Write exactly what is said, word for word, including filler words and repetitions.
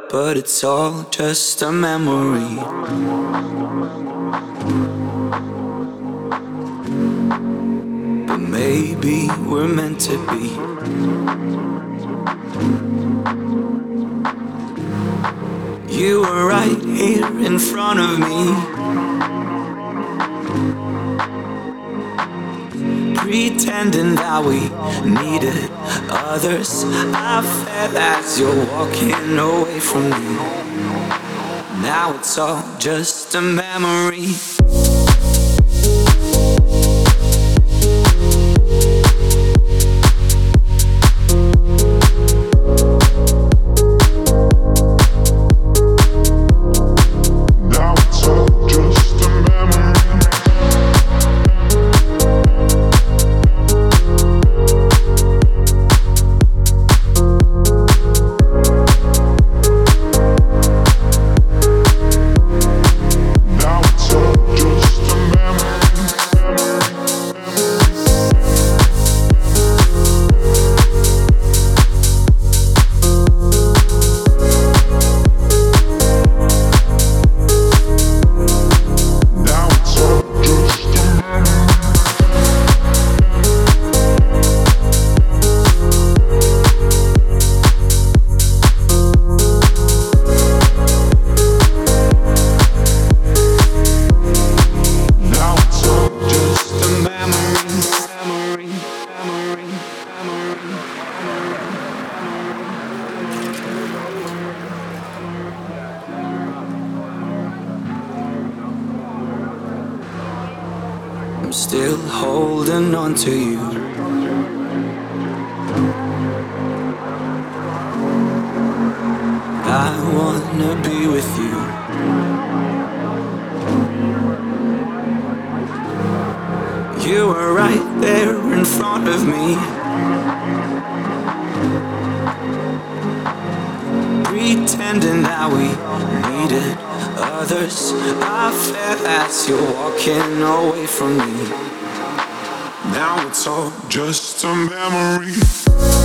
but it's all just a memory. But maybe we're meant to be. You were right here in front of me, pretending that we needed others. I felt as you're walking away from me. Now it's all just a memory. I'm still holding on to you. I wanna be with you. You were right there in front of me, pretending that we needed others. I felt as you're walking away from me. Now it's all just a memory.